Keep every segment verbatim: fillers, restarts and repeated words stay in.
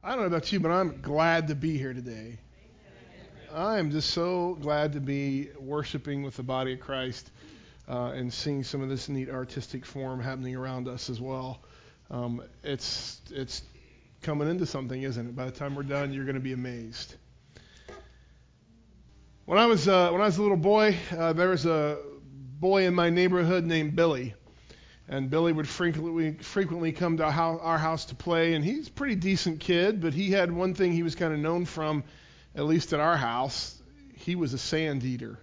I don't know about you, but I'm glad to be here today. I am just so glad to be worshiping with the body of Christ uh, and seeing some of this neat artistic form happening around us as well. Um, it's it's coming into something, isn't it? By the time we're done, you're going to be amazed. When I was uh, when I was a little boy, uh, there was a boy in my neighborhood named Billy. And Billy would frequently frequently come to our house to play, and he's a pretty decent kid, but he had one thing he was kind of known from, at least at our house. He was a sand eater.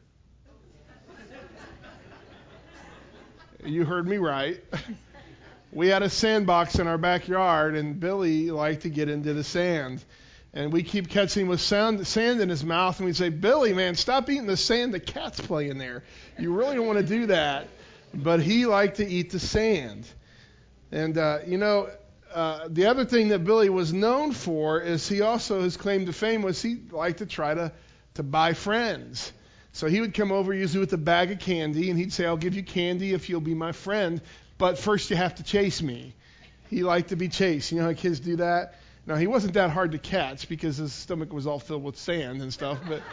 You heard me right. We had a sandbox in our backyard, and Billy liked to get into the sand. And we keep catching him with sand, sand in his mouth, and we'd say, Billy, man, stop eating the sand. The cat's playing there. You really don't want to do that. But he liked to eat the sand. And, uh, you know, uh, the other thing that Billy was known for is he also, his claim to fame was he liked to try to, to buy friends. So he would come over usually with a bag of candy, and he'd say, I'll give you candy if you'll be my friend, but first you have to chase me. He liked to be chased. You know how kids do that? Now, he wasn't that hard to catch because his stomach was all filled with sand and stuff, but...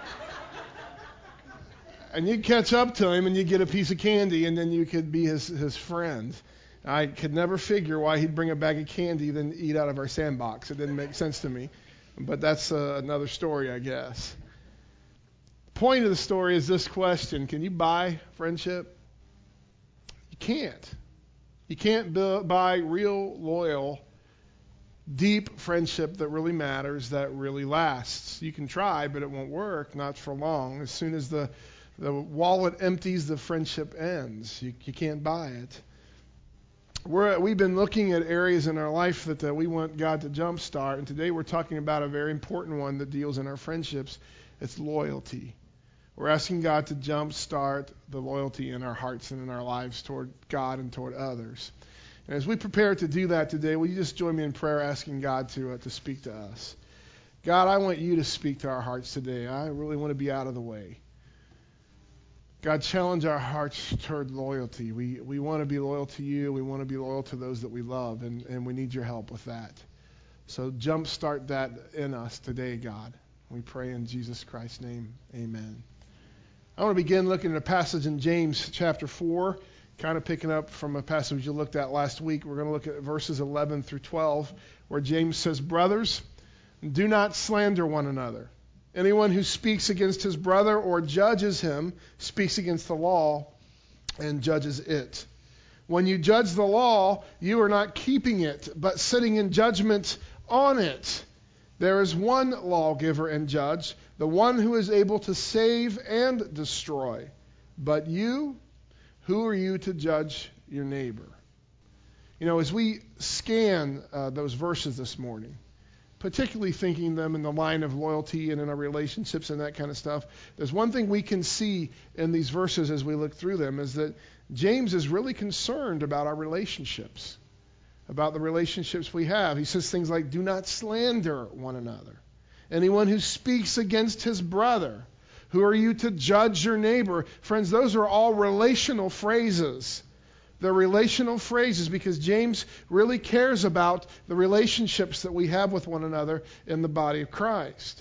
And you'd catch up to him, and you'd get a piece of candy, and then you could be his, his friend. I could never figure why he'd bring a bag of candy then eat out of our sandbox. It didn't make sense to me. But that's uh, another story, I guess. The point of the story is this question. Can you buy friendship? You can't. You can't bu- buy real, loyal, deep friendship that really matters, that really lasts. You can try, but it won't work, not for long. As soon as the The wallet empties, the friendship ends. You, you can't buy it. We're, we've been looking at areas in our life that uh, we want God to jumpstart, and today we're talking about a very important one that deals in our friendships. It's loyalty. We're asking God to jumpstart the loyalty in our hearts and in our lives toward God and toward others. And as we prepare to do that today, will you just join me in prayer asking God to uh, to speak to us? God, I want you to speak to our hearts today. I really want to be out of the way. God, challenge our hearts toward loyalty. We we want to be loyal to you. We want to be loyal to those that we love, and, and we need your help with that. So jumpstart that in us today, God. We pray in Jesus Christ's name. Amen. I want to begin looking at a passage in James chapter four, kind of picking up from a passage you looked at last week. We're going to look at verses eleven through twelve, where James says, Brothers, do not slander one another. Anyone who speaks against his brother or judges him speaks against the law and judges it. When you judge the law, you are not keeping it, but sitting in judgment on it. There is one lawgiver and judge, the one who is able to save and destroy. But you, who are you to judge your neighbor? You know, as we scan uh, those verses this morning, particularly thinking them in the line of loyalty and in our relationships and that kind of stuff, there's one thing we can see in these verses as we look through them is that James is really concerned about our relationships, about the relationships we have. He says things like, do not slander one another. Anyone who speaks against his brother, who are you to judge your neighbor? Friends, those are all relational phrases. They're relational phrases because James really cares about the relationships that we have with one another in the body of Christ.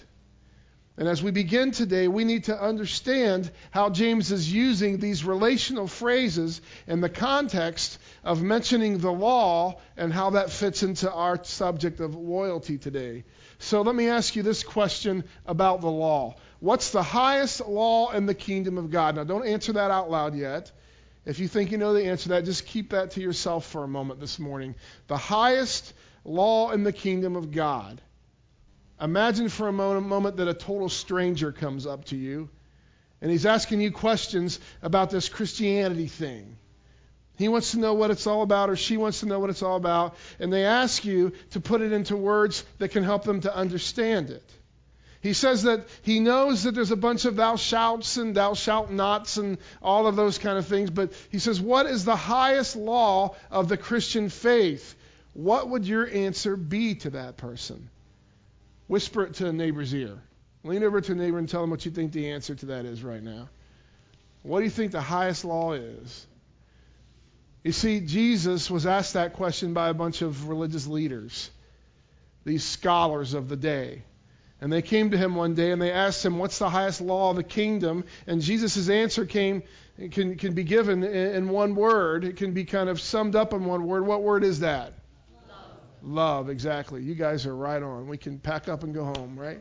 And as we begin today, we need to understand how James is using these relational phrases in the context of mentioning the law and how that fits into our subject of loyalty today. So let me ask you this question about the law. What's the highest law in the kingdom of God? Now, don't answer that out loud yet. If you think you know the answer to that, just keep that to yourself for a moment this morning. The highest law in the kingdom of God. Imagine for a moment that a total stranger comes up to you, and he's asking you questions about this Christianity thing. He wants to know what it's all about, or she wants to know what it's all about, and they ask you to put it into words that can help them to understand it. He says that he knows that there's a bunch of thou shalts and thou shalt nots and all of those kind of things, but he says, what is the highest law of the Christian faith? What would your answer be to that person? Whisper it to a neighbor's ear. Lean over to a neighbor and tell them what you think the answer to that is right now. What do you think the highest law is? You see, Jesus was asked that question by a bunch of religious leaders. these scholars of the day. And they came to him one day and they asked him, what's the highest law of the kingdom? And Jesus' answer came, can, can be given in, in one word. It can be kind of summed up in one word. What word is that? Love. Love, exactly. You guys are right on. We can pack up and go home, right?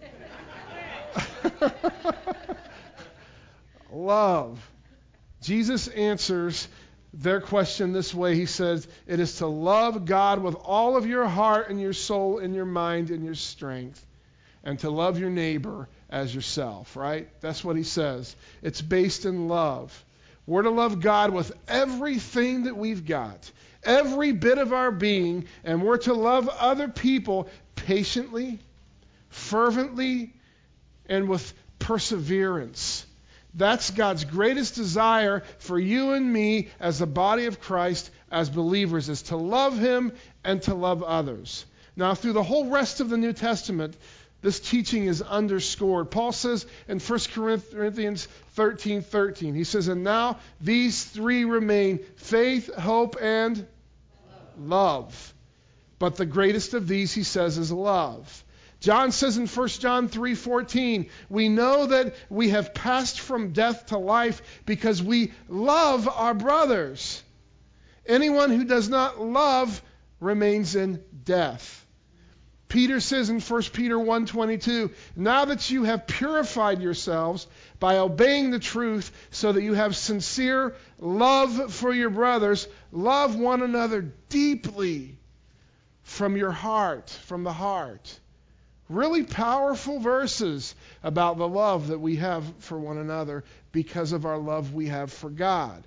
Love. Jesus answers their question this way. He says, it is to love God with all of your heart and your soul and your mind and your strength, and to love your neighbor as yourself, right? That's what he says. It's based in love. We're to love God with everything that we've got, every bit of our being, and we're to love other people patiently, fervently, and with perseverance. That's God's greatest desire for you and me as the body of Christ, as believers, is to love him and to love others. Now, through the whole rest of the New Testament, this teaching is underscored. Paul says in First Corinthians thirteen thirteen, he says, and now these three remain, faith, hope, and love. love. But the greatest of these, he says, is love. John says in First John three fourteen, we know that we have passed from death to life because we love our brothers. Anyone who does not love remains in death. Peter says in First Peter one twenty-two, now that you have purified yourselves by obeying the truth so that you have sincere love for your brothers, love one another deeply from your heart, from the heart. Really powerful verses about the love that we have for one another because of our love we have for God.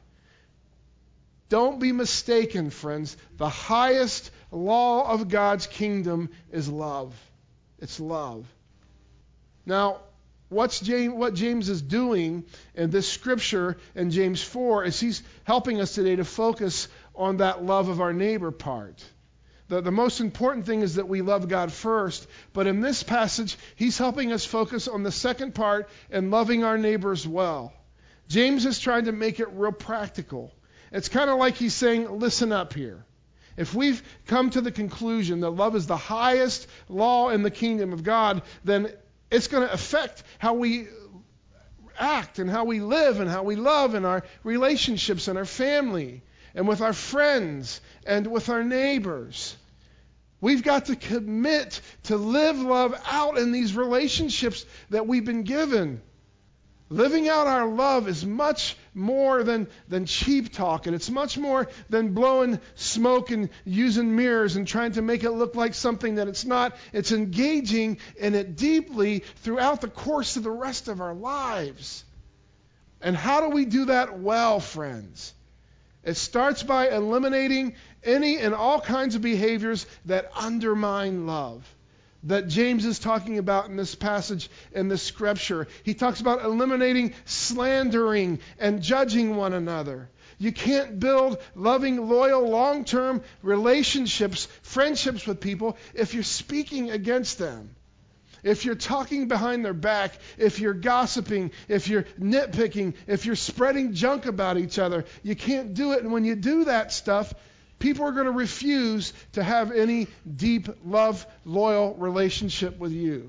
Don't be mistaken, friends. The highest law of God's kingdom is love. It's love. Now, what's James, what James is doing in this scripture in James four is he's helping us today to focus on that love of our neighbor part. The, the most important thing is that we love God first, but in this passage, he's helping us focus on the second part and loving our neighbors well. James is trying to make it real practical. It's kind of like he's saying, listen up here. If we've come to the conclusion that love is the highest law in the kingdom of God, then it's going to affect how we act and how we live and how we love in our relationships and our family and with our friends and with our neighbors. We've got to commit to live love out in these relationships that we've been given. Living out our love is much more than, than cheap talk, and it's much more than blowing smoke and using mirrors and trying to make it look like something that it's not. It's engaging in it deeply throughout the course of the rest of our lives. And how do we do that well, friends? It starts by eliminating any and all kinds of behaviors that undermine love, that James is talking about in this passage in the scripture. He talks about eliminating slandering and judging one another. You can't build loving, loyal, long-term relationships, friendships with people if you're speaking against them. If you're talking behind their back, if you're gossiping, if you're nitpicking, if you're spreading junk about each other, you can't do it. And when you do that stuff, people are going to refuse to have any deep, love, loyal relationship with you.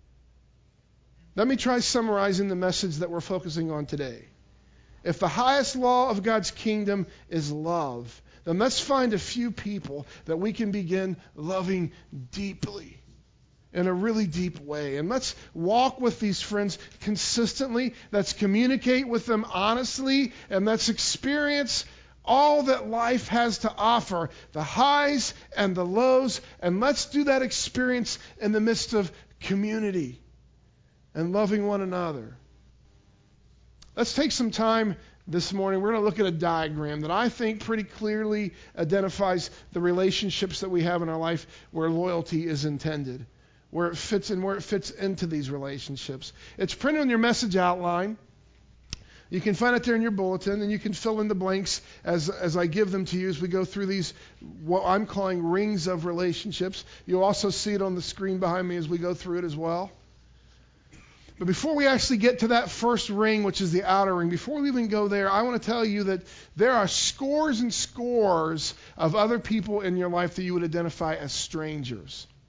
Let me try summarizing the message that we're focusing on today. If the highest law of God's kingdom is love, then let's find a few people that we can begin loving deeply, in a really deep way. And let's walk with these friends consistently. Let's communicate with them honestly, and let's experience all that life has to offer, the highs and the lows, and let's do that experience in the midst of community and loving one another. Let's take some time this morning. We're going to look at a diagram that I think pretty clearly identifies the relationships that we have in our life where loyalty is intended, where it fits in, where it fits into these relationships. It's printed on your message outline. You can find it there in your bulletin, and you can fill in the blanks as, as I give them to you as we go through these, what I'm calling rings of relationships. You'll also see it on the screen behind me as we go through it as well. But before we actually get to that first ring, which is the outer ring, before we even go there, I want to tell you that there are scores and scores of other people in your life that you would identify as strangers.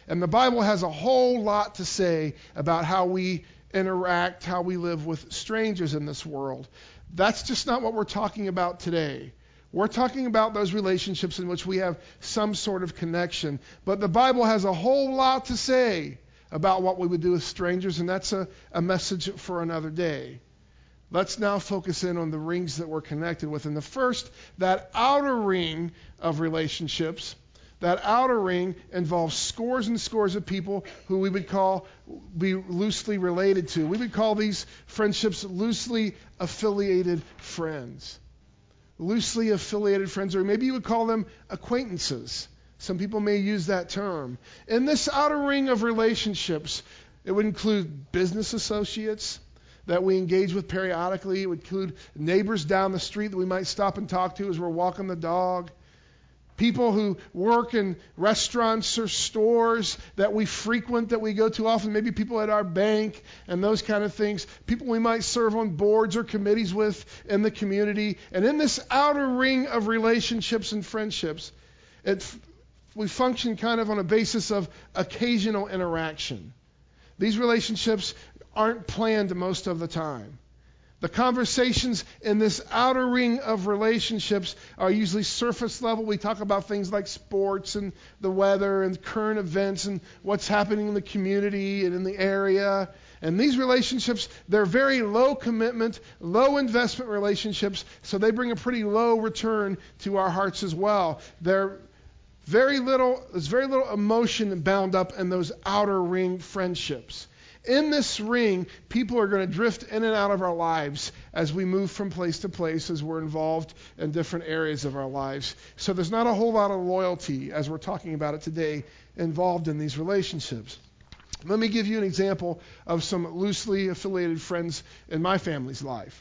And the Bible has a whole lot to say about how we interact, how we live with strangers in this world. That's just not what we're talking about today. We're talking about those relationships in which we have some sort of connection. But the Bible has a whole lot to say about what we would do with strangers, and that's a, a message for another day. Let's now focus in on the rings that we're connected with. And the first, that outer ring of relationships, that outer ring involves scores and scores of people who we would call, be loosely related to. We would call these friendships loosely affiliated friends. Loosely affiliated friends, or maybe you would call them acquaintances. Some people may use that term. In this outer ring of relationships, it would include business associates that we engage with periodically. It would include neighbors down the street that we might stop and talk to as we're walking the dog. People who work in restaurants or stores that we frequent, that we go to often. Maybe people at our bank and those kind of things. People we might serve on boards or committees with in the community. And in this outer ring of relationships and friendships, it, we function kind of on a basis of occasional interaction. These relationships aren't planned most of the time. The conversations in this outer ring of relationships are usually surface level. We talk about things like sports and the weather and current events and what's happening in the community and in the area. And these relationships, they're very low commitment, low investment relationships, so they bring a pretty low return to our hearts as well. They're very little, there's very little emotion bound up in those outer ring friendships. In this ring, people are going to drift in and out of our lives as we move from place to place, as we're involved in different areas of our lives. So there's not a whole lot of loyalty, as we're talking about it today, involved in these relationships. Let me give you an example of some loosely affiliated friends in my family's life.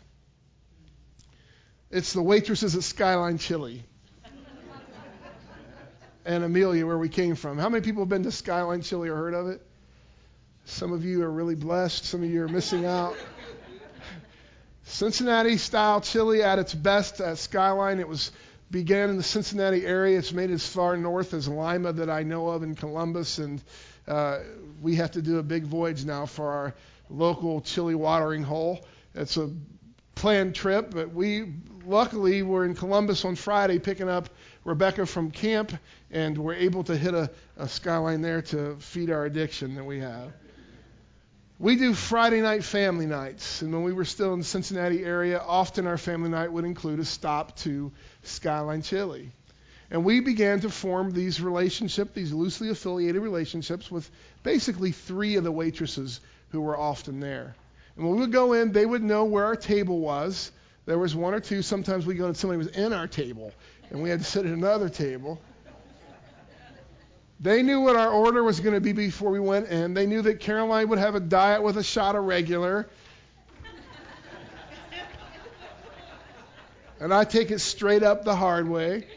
It's the waitresses at Skyline Chili and Amelia, where we came from. How many people have been to Skyline Chili or heard of it? Some of you are really blessed. Some of you are missing out. Cincinnati-style chili at its best at Skyline. It was began in the Cincinnati area. It's made as far north as Lima that I know of in Columbus, and uh, we have to do a big voyage now for our local chili watering hole. It's a planned trip, but we luckily were in Columbus on Friday picking up Rebecca from camp, and we're able to hit a, a Skyline there to feed our addiction that we have. We do Friday night family nights, and when we were still in the Cincinnati area, often our family night would include a stop to Skyline Chili. And we began to form these relationships, these loosely affiliated relationships with basically three of the waitresses who were often there. And when we would go in, they would know where our table was. There was one or two. Sometimes we'd go and somebody was in our table, and we had to sit at another table. They knew what our order was going to be before we went in. They knew that Caroline would have a diet with a shot of regular. And I take it straight up the hard way.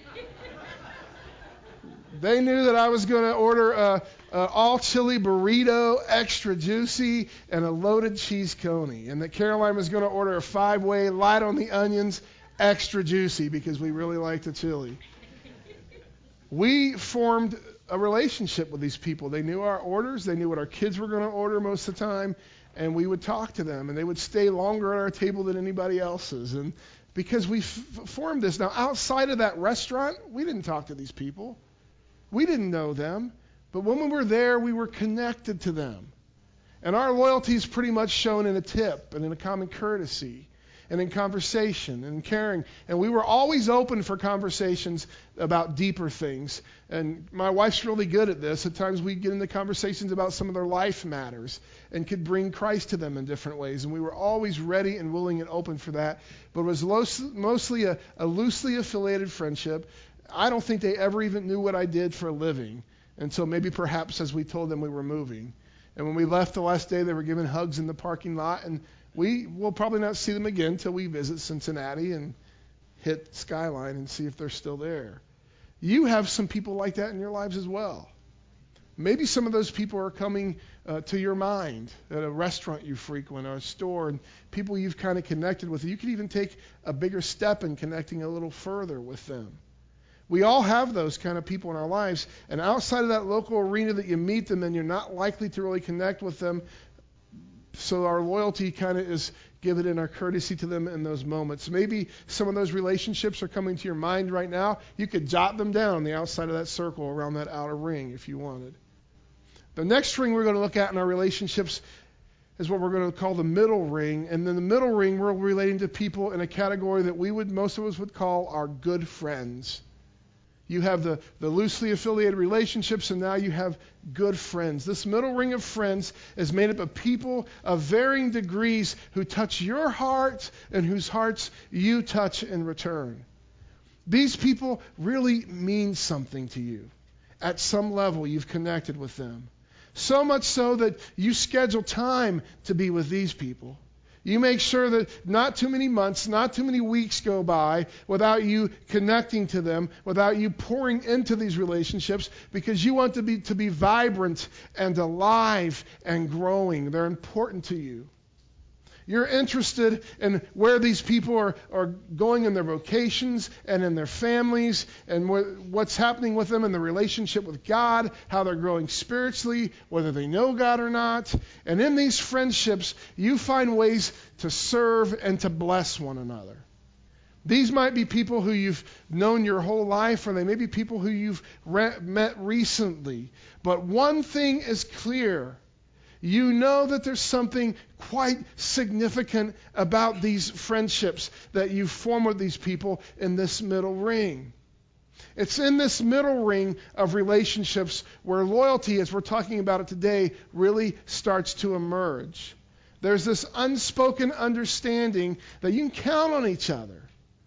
They knew that I was going to order a, a all chili burrito, extra juicy, and a loaded cheese coney. And that Caroline was going to order a five-way, light on the onions, extra juicy, because we really like the chili. We formed a relationship with these people. They knew our orders. They knew what our kids were going to order most of the time. And we would talk to them. And they would stay longer at our table than anybody else's. And because we f- formed this. Now, outside of that restaurant, we didn't talk to these people. We didn't know them. But when we were there, we were connected to them. And our loyalty is pretty much shown in a tip and in a common courtesy and in conversation and caring. And we were always open for conversations about deeper things. And my wife's really good at this. At times we get into conversations about some of their life matters and could bring Christ to them in different ways. And we were always ready and willing and open for that. But it was mostly a, a loosely affiliated friendship. I don't think they ever even knew what I did for a living until maybe perhaps as we told them we were moving. And when we left the last day, they were giving hugs in the parking lot. And we will probably not see them again until we visit Cincinnati and hit Skyline and see if they're still there. You have some people like that in your lives as well. Maybe some of those people are coming uh, to your mind at a restaurant you frequent or a store, and people you've kind of connected with. You could even take a bigger step in connecting a little further with them. We all have those kind of people in our lives. And outside of that local arena that you meet them and you're not likely to really connect with them, so our loyalty kind of is given in our courtesy to them in those moments. Maybe some of those relationships are coming to your mind right now. You could jot them down on the outside of that circle around that outer ring if you wanted. The next ring we're going to look at in our relationships is what we're going to call the middle ring. And then the middle ring, we're relating to people in a category that we would, most of us would call our good friends. You have the, the loosely affiliated relationships, and now you have good friends. This middle ring of friends is made up of people of varying degrees who touch your heart and whose hearts you touch in return. These people really mean something to you. At some level, you've connected with them. So much so that you schedule time to be with these people. You make sure that not too many months, not too many weeks go by without you connecting to them, without you pouring into these relationships, because you want to be to be vibrant and alive and growing. They're important to you. You're interested in where these people are, are going in their vocations and in their families and wh- what's happening with them in the relationship with God, how they're growing spiritually, whether they know God or not. And in these friendships, you find ways to serve and to bless one another. These might be people who you've known your whole life, or they may be people who you've re- met recently. But one thing is clear. You know that there's something quite significant about these friendships that you form with these people in this middle ring. It's in this middle ring of relationships where loyalty, as we're talking about it today, really starts to emerge. There's this unspoken understanding that you can count on each other.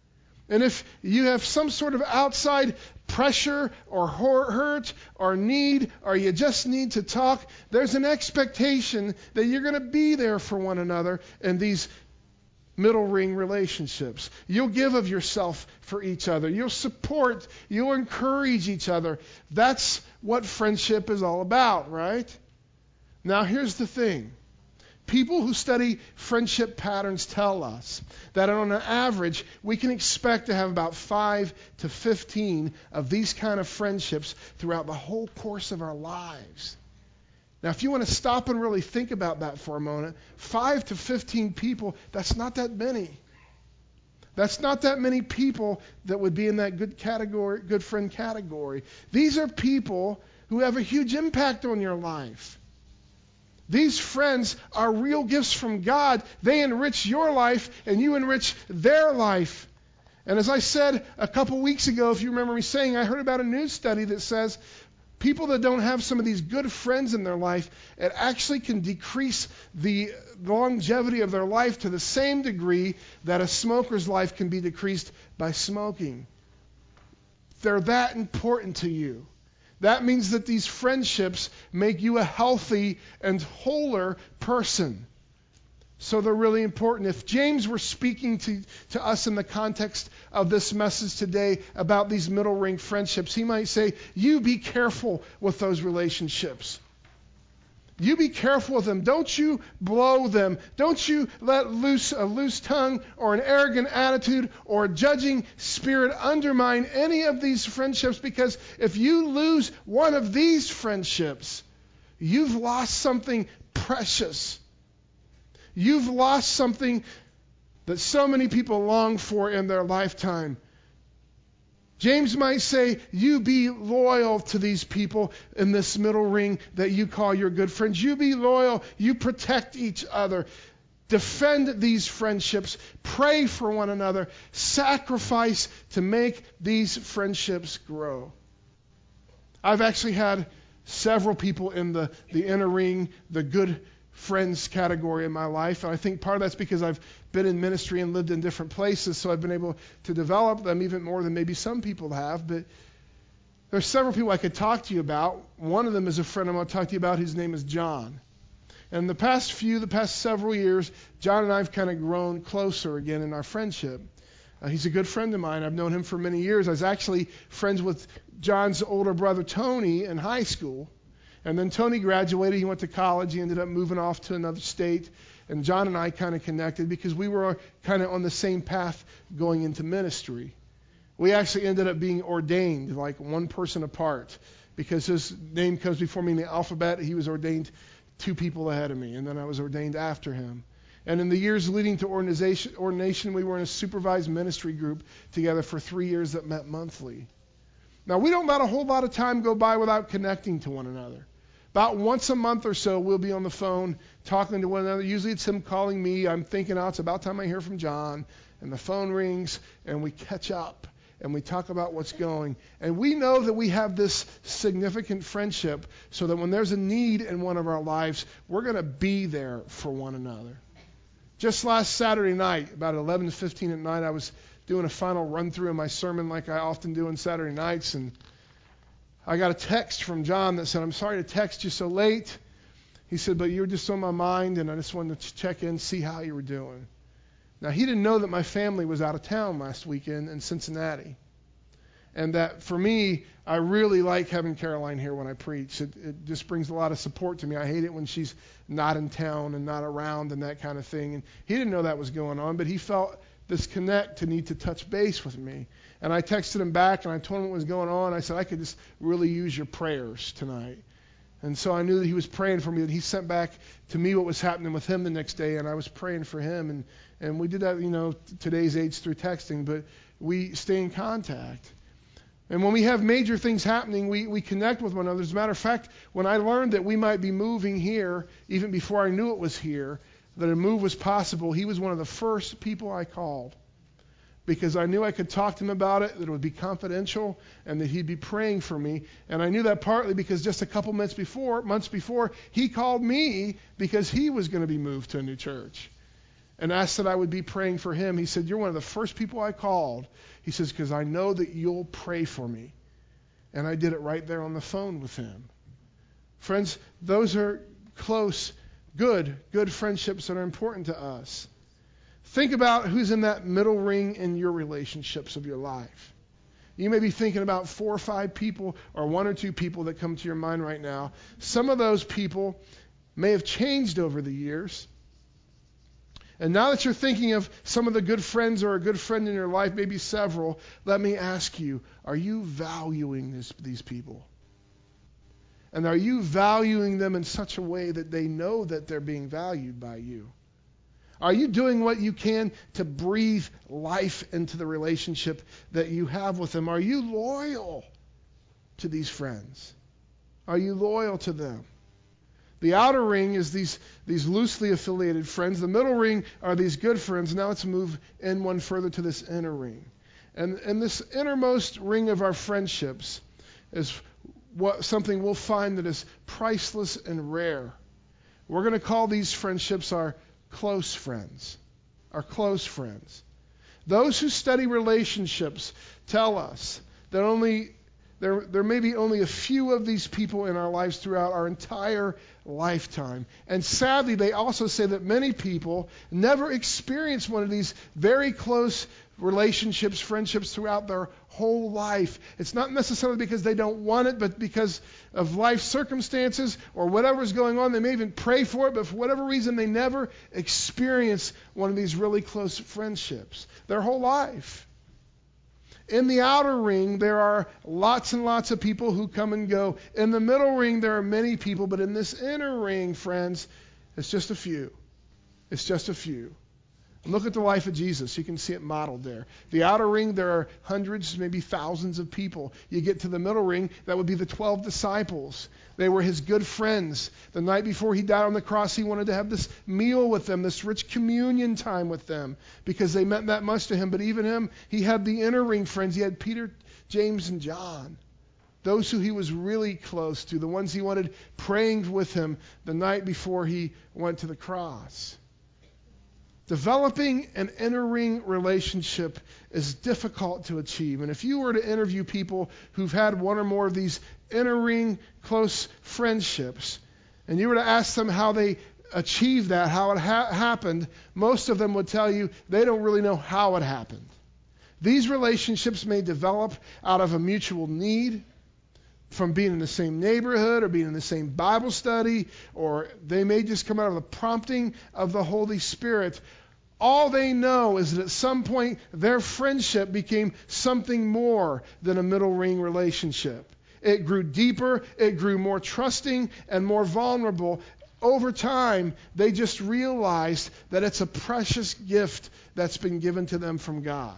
And if you have some sort of outside pressure or hurt or need, or you just need to talk, there's an expectation that you're going to be there for one another in these middle ring relationships. You'll give of yourself for each other. You'll support, you'll encourage each other. That's what friendship is all about, right? Now here's the thing. People who study friendship patterns tell us that on an average, we can expect to have about five to fifteen of these kind of friendships throughout the whole course of our lives. Now, if you want to stop and really think about that for a moment, five to fifteen people, that's not that many. That's not that many people that would be in that good category, good friend category. These are people who have a huge impact on your life. These friends are real gifts from God. They enrich your life, and you enrich their life. And as I said a couple weeks ago, if you remember me saying, I heard about a news study that says people that don't have some of these good friends in their life, it actually can decrease the longevity of their life to the same degree that a smoker's life can be decreased by smoking. They're that important to you. That means that these friendships make you a healthy and wholer person. So they're really important. If James were speaking to, to us in the context of this message today about these middle ring friendships, he might say, you be careful with those relationships. You be careful with them. Don't you blow them. Don't you let loose a loose tongue or an arrogant attitude or a judging spirit undermine any of these friendships, because if you lose one of these friendships, you've lost something precious. You've lost something that so many people long for in their lifetime. James might say, you be loyal to these people in this middle ring that you call your good friends. You be loyal. You protect each other. Defend these friendships. Pray for one another. Sacrifice to make these friendships grow. I've actually had several people in the, the inner ring, the good friends category in my life. And I think part of that's because I've been in ministry and lived in different places, so I've been able to develop them even more than maybe some people have. But there's several people I could talk to you about. One of them is a friend I'm going to talk to you about. His name is John. And the past few, the past several years, John and I have kind of grown closer again in our friendship. Uh, he's a good friend of mine. I've known him for many years. I was actually friends with John's older brother, Tony, in high school. And then Tony graduated. He went to college. He ended up moving off to another state. And John and I kind of connected because we were kind of on the same path going into ministry. We actually ended up being ordained, like one person apart, because his name comes before me in the alphabet. He was ordained two people ahead of me, and then I was ordained after him. And in the years leading to ordination, ordination, we were in a supervised ministry group together for three years that met monthly. Now, we don't let a whole lot of time go by without connecting to one another. About once a month or so, we'll be on the phone talking to one another. Usually it's him calling me. I'm thinking, oh, it's about time I hear from John. And the phone rings, and we catch up, and we talk about what's going. And we know that we have this significant friendship so that when there's a need in one of our lives, we're going to be there for one another. Just last Saturday night, about eleven fifteen at night, I was doing a final run-through of my sermon like I often do on Saturday nights, and I got a text from John that said, I'm sorry to text you so late. He said, but you were just on my mind, and I just wanted to check in, see how you were doing. Now, he didn't know that my family was out of town last weekend in Cincinnati. And that for me, I really like having Caroline here when I preach. It, it just brings a lot of support to me. I hate it when she's not in town and not around and that kind of thing. And he didn't know that was going on, but he felt this connect to need to touch base with me. And I texted him back, and I told him what was going on. I said, I could just really use your prayers tonight. And so I knew that he was praying for me, and he sent back to me what was happening with him the next day, and I was praying for him. And, and we did that, you know, today's age through texting, but we stay in contact. And when we have major things happening, we, we connect with one another. As a matter of fact, when I learned that we might be moving here, even before I knew it was here, that a move was possible, he was one of the first people I called. Because I knew I could talk to him about it, that it would be confidential, and that he'd be praying for me. And I knew that partly because just a couple months before, months before, he called me because he was going to be moved to a new church. And asked that I would be praying for him. He said, you're one of the first people I called. He says, because I know that you'll pray for me. And I did it right there on the phone with him. Friends, those are close, good, good friendships that are important to us. Think about who's in that middle ring in your relationships of your life. You may be thinking about four or five people or one or two people that come to your mind right now. Some of those people may have changed over the years. And now that you're thinking of some of the good friends or a good friend in your life, maybe several, let me ask you, are you valuing this, these people? And are you valuing them in such a way that they know that they're being valued by you? Are you doing what you can to breathe life into the relationship that you have with them? Are you loyal to these friends? Are you loyal to them? The outer ring is these, these loosely affiliated friends. The middle ring are these good friends. Now let's move in one further to this inner ring. And, and this innermost ring of our friendships is what something we'll find that is priceless and rare. We're going to call these friendships our close friends. Our close friends. Those who study relationships tell us that only There, there may be only a few of these people in our lives throughout our entire lifetime. And sadly, they also say that many people never experience one of these very close relationships, friendships throughout their whole life. It's not necessarily because they don't want it, but because of life circumstances or whatever's going on. They may even pray for it, but for whatever reason, they never experience one of these really close friendships their whole life. In the outer ring, there are lots and lots of people who come and go. In the middle ring, there are many people, but in this inner ring, friends, it's just a few. It's just a few. Look at the life of Jesus. You can see it modeled there. The outer ring, there are hundreds, maybe thousands of people. You get to the middle ring, that would be the twelve disciples. They were his good friends. The night before he died on the cross, he wanted to have this meal with them, this rich communion time with them, because they meant that much to him. But even him, he had the inner ring friends. He had Peter, James, and John. Those who he was really close to, the ones he wanted praying with him the night before he went to the cross. Developing an inner ring relationship is difficult to achieve. And if you were to interview people who've had one or more of these inner ring close friendships, and you were to ask them how they achieved that, how it ha- happened, most of them would tell you they don't really know how it happened. These relationships may develop out of a mutual need, from being in the same neighborhood or being in the same Bible study, or they may just come out of the prompting of the Holy Spirit. All they know is that at some point their friendship became something more than a middle ring relationship. It grew deeper, it grew more trusting and more vulnerable. Over time, they just realized that it's a precious gift that's been given to them from God.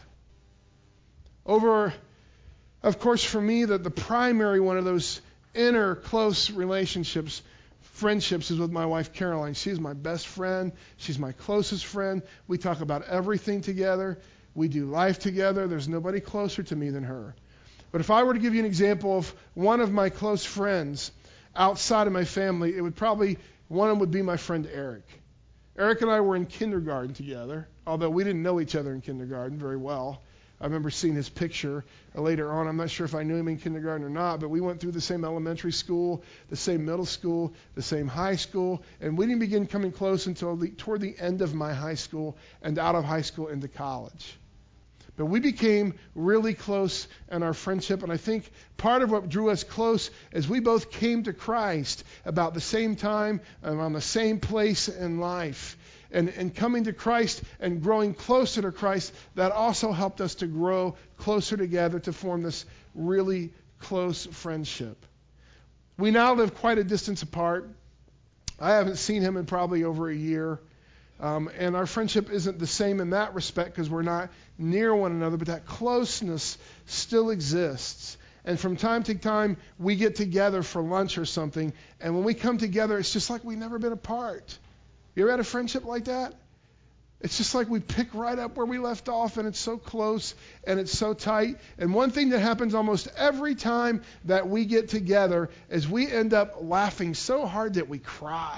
Over, of course, for me, that the primary one of those inner close relationships, friendships, is with my wife, Caroline. She's my best friend. She's my closest friend. We talk about everything together. We do life together. There's nobody closer to me than her. But if I were to give you an example of one of my close friends outside of my family, it would probably, one of them would be my friend Eric. Eric and I were in kindergarten together, although we didn't know each other in kindergarten very well. I remember seeing his picture later on. I'm not sure if I knew him in kindergarten or not, but we went through the same elementary school, the same middle school, the same high school, and we didn't begin coming close until the, toward the end of my high school and out of high school into college. But we became really close in our friendship, and I think part of what drew us close is we both came to Christ about the same time and on the same place in life. And, and coming to Christ and growing closer to Christ, that also helped us to grow closer together to form this really close friendship. We now live quite a distance apart. I haven't seen him in probably over a year. Um, and our friendship isn't the same in that respect because we're not near one another, but that closeness still exists. And from time to time, we get together for lunch or something, and when we come together, it's just like we've never been apart. You ever had a friendship like that? It's just like we pick right up where we left off, and it's so close, and it's so tight. And one thing that happens almost every time that we get together is we end up laughing so hard that we cry.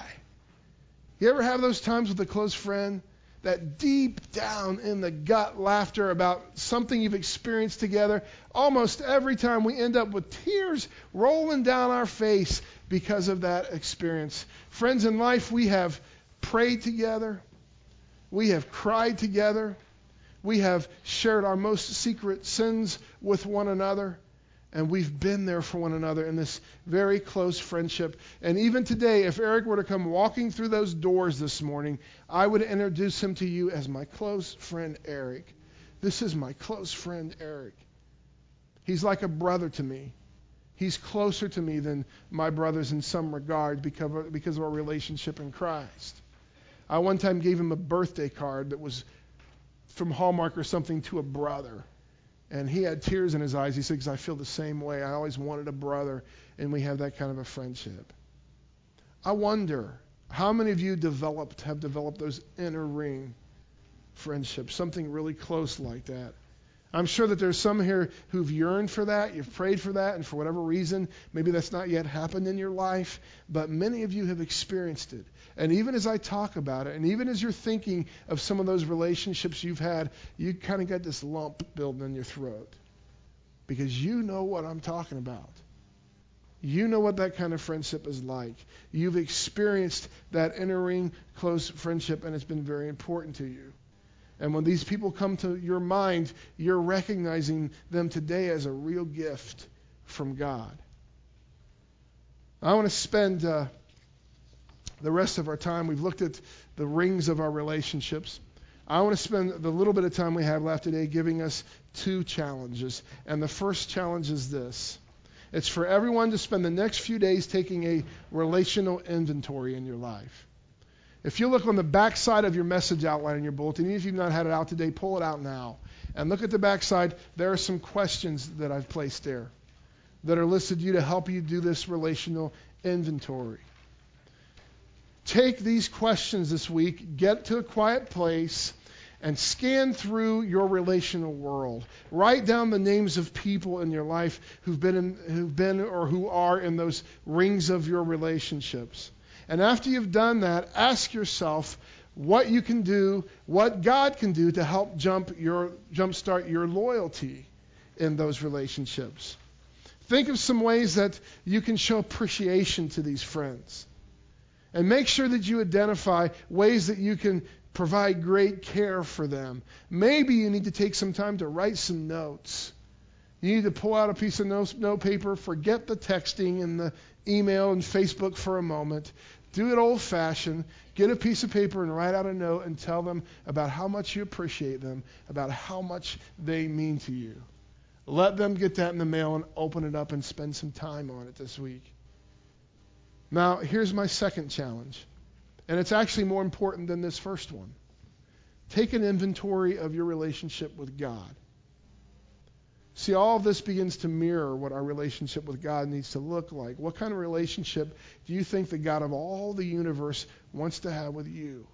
You ever have those times with a close friend? That deep down in the gut laughter about something you've experienced together. Almost every time we end up with tears rolling down our face because of that experience. Friends, in life we have prayed together. We have cried together. We have shared our most secret sins with one another. And we've been there for one another in this very close friendship. And even today, if Eric were to come walking through those doors this morning, I would introduce him to you as my close friend Eric. This is my close friend Eric. He's like a brother to me. He's closer to me than my brothers in some regard because of, because of our relationship in Christ. I one time gave him a birthday card that was from Hallmark or something to a brother. And he had tears in his eyes. He said, because I feel the same way. I always wanted a brother, and we have that kind of a friendship. I wonder how many of you developed have developed those inner ring friendships, something really close like that. I'm sure that there's some here who've yearned for that, you've prayed for that, and for whatever reason, maybe that's not yet happened in your life, but many of you have experienced it. And even as I talk about it, and even as you're thinking of some of those relationships you've had, you kind of got this lump building in your throat. Because you know what I'm talking about. You know what that kind of friendship is like. You've experienced that inner ring, close friendship, and it's been very important to you. And when these people come to your mind, you're recognizing them today as a real gift from God. I want to spend uh, the rest of our time, we've looked at the rings of our relationships. I want to spend the little bit of time we have left today giving us two challenges. And the first challenge is this. It's for everyone to spend the next few days taking a relational inventory in your life. If you look on the back side of your message outline in your bulletin, even if you've not had it out today, pull it out now. And look at the back side. There are some questions that I've placed there that are listed to you to help you do this relational inventory. Take these questions this week, get to a quiet place, and scan through your relational world. Write down the names of people in your life who've been in, who've been or who are in those rings of your relationships. And after you've done that, ask yourself what you can do, what God can do to help jump your jumpstart your loyalty in those relationships. Think of some ways that you can show appreciation to these friends. And make sure that you identify ways that you can provide great care for them. Maybe you need to take some time to write some notes. You need to pull out a piece of note, note paper, forget the texting and the email and Facebook for a moment. Do it old-fashioned. Get a piece of paper and write out a note and tell them about how much you appreciate them, about how much they mean to you. Let them get that in the mail and open it up and spend some time on it this week. Now, here's my second challenge, and it's actually more important than this first one. Take an inventory of your relationship with God. See, all of this begins to mirror what our relationship with God needs to look like. What kind of relationship do you think the God of all the universe wants to have with you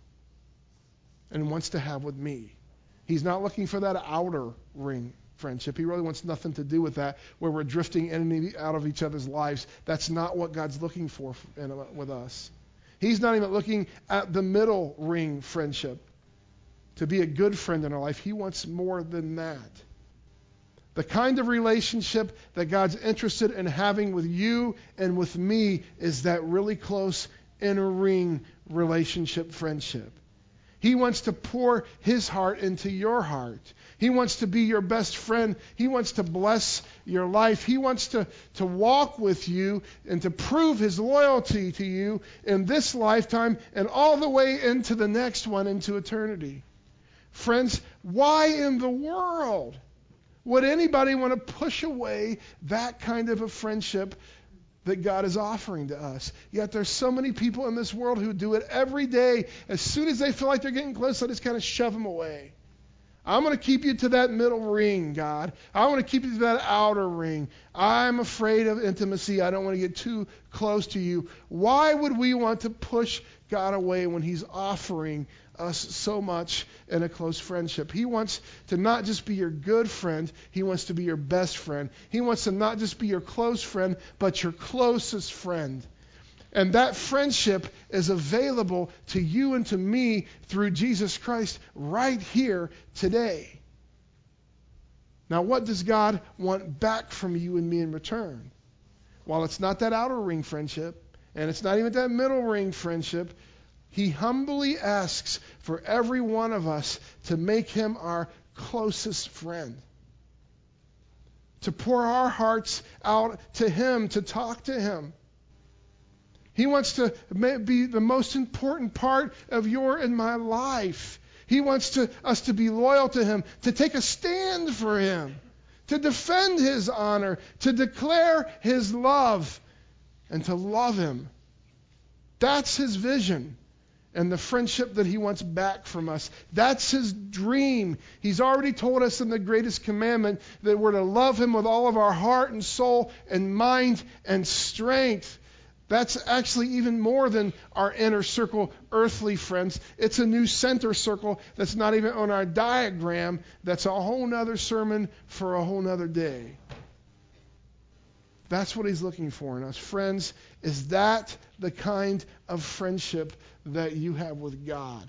and wants to have with me? He's not looking for that outer ring friendship. He really wants nothing to do with that, where we're drifting in and out of each other's lives. That's not what God's looking for with us. He's not even looking at the middle ring friendship to be a good friend in our life. He wants more than that. The kind of relationship that God's interested in having with you and with me is that really close inner ring relationship friendship. He wants to pour his heart into your heart. He wants to be your best friend. He wants to bless your life. He wants to, to walk with you and to prove his loyalty to you in this lifetime and all the way into the next one, into eternity. Friends, why in the world would anybody want to push away that kind of a friendship that God is offering to us? Yet there's so many people in this world who do it every day. As soon as they feel like they're getting close, they just kind of shove them away. I'm going to keep you to that middle ring, God. I want to keep you to that outer ring. I'm afraid of intimacy. I don't want to get too close to you. Why would we want to push God away when he's offering us so much in a close friendship? He wants to not just be your good friend, he wants to be your best friend. He wants to not just be your close friend, but your closest friend. And that friendship is available to you and to me through Jesus Christ right here today. Now, what does God want back from you and me in return? Well, it's not that outer ring friendship, and it's not even that middle ring friendship. He humbly asks for every one of us to make him our closest friend, to pour our hearts out to him, to talk to him. He wants to be the most important part of your and my life. He wants to, us to be loyal to him, to take a stand for him, to defend his honor, to declare his love, and to love him. That's his vision and the friendship that he wants back from us. That's his dream. He's already told us in the greatest commandment that we're to love him with all of our heart and soul and mind and strength. That's actually even more than our inner circle earthly friends. It's a new center circle that's not even on our diagram. That's a whole nother sermon for a whole nother day. That's what he's looking for in us. Friends, is that the kind of friendship that you have with God?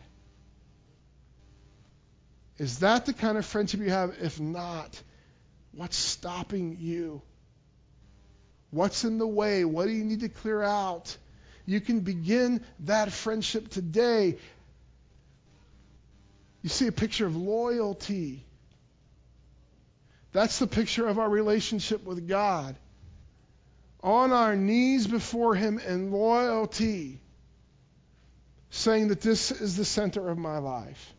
Is that the kind of friendship you have? If not, what's stopping you? What's in the way? What do you need to clear out? You can begin that friendship today. You see a picture of loyalty. That's the picture of our relationship with God. On our knees before him in loyalty, saying that this is the center of my life.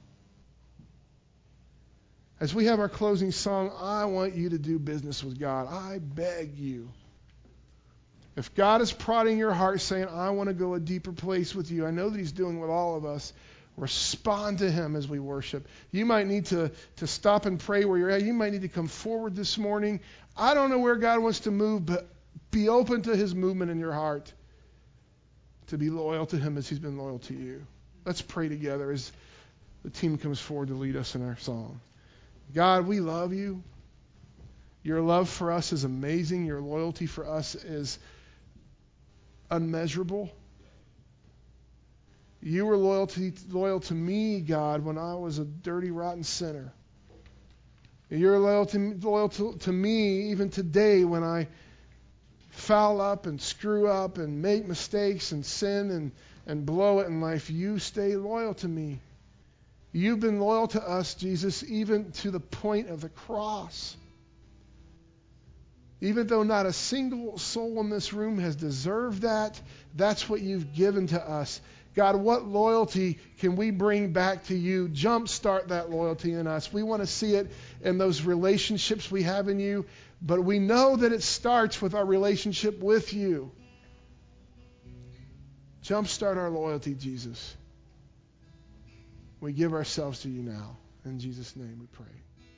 As we have our closing song, I want you to do business with God. I beg you. If God is prodding your heart saying, I want to go a deeper place with you, I know that he's doing with all of us. Respond to him as we worship. You might need to, to stop and pray where you're at. You might need to come forward this morning. I don't know where God wants to move, but be open to his movement in your heart to be loyal to him as he's been loyal to you. Let's pray together as the team comes forward to lead us in our song. God, we love you. Your love for us is amazing. Your loyalty for us is unmeasurable. You were loyal to, loyal to me, God, when I was a dirty, rotten sinner. You're loyal to, loyal to, to me even today when I foul up and screw up and make mistakes and sin and, and blow it in life. You stay loyal to me. You've been loyal to us, Jesus, even to the point of the cross. Even though not a single soul in this room has deserved that, that's what you've given to us. God, what loyalty can we bring back to you? Jumpstart that loyalty in us. We want to see it in those relationships we have in you, but we know that it starts with our relationship with you. Jumpstart our loyalty, Jesus. We give ourselves to you now. In Jesus' name we pray.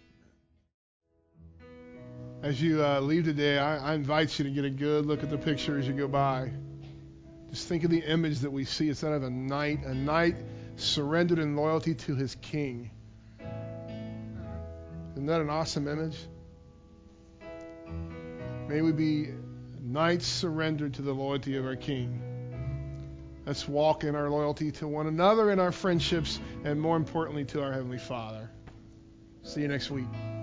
As you uh, leave today, I, I invite you to get a good look at the picture as you go by. Just think of the image that we see. It's that of a knight, a knight surrendered in loyalty to his king. Isn't that an awesome image? May we be knights surrendered to the loyalty of our king. Let's walk in our loyalty to one another, in our friendships, and more importantly to our Heavenly Father. See you next week.